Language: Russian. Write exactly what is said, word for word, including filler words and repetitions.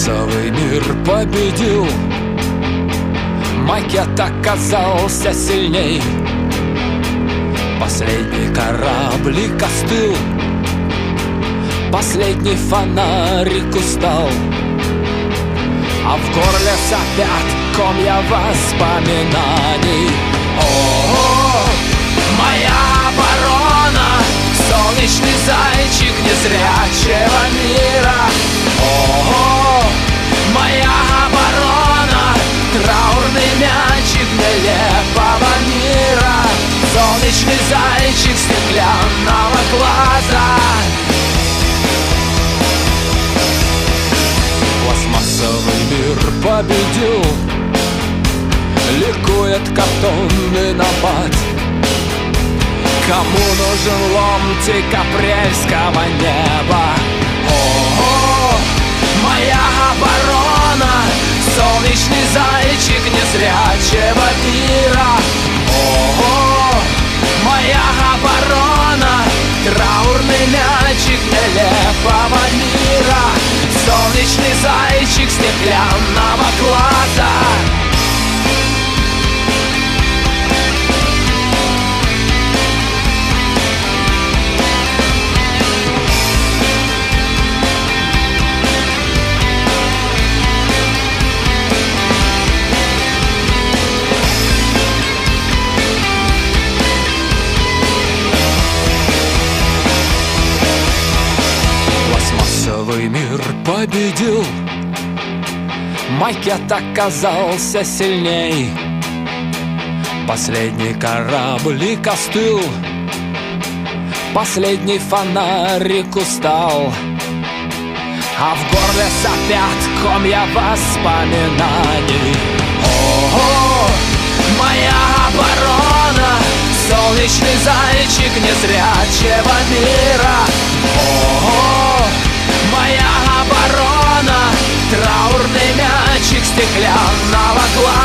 Пластмассовый мир победил, макет оказался сильней. Последний кораблик остыл, последний фонарик устал, а в горле сопят комья воспоминаний. О, моя оборона, солнечный зайчик незрячего мира. О, моя оборона, траурный мячик нелепого мира. Солнечный зайчик стеклянного глаза. Пластмассовый мир победил, ликует картонный набат. Кому нужен ломтик апрельского неба? О, моя оборона, солнечный зайчик незрячего мира. О, моя оборона, траурный мячик нелепого мира. Солнечный зайчик стеклянного глаза. Пластмассовый мир победил, макет оказался сильней. Последний кораблик остыл, последний фонарик устал, а в горле сопят комья воспоминаний. О, моя оборона, солнечный зайчик незрячего мира. О, моя оборона, траурный мячик стеклянного глаза.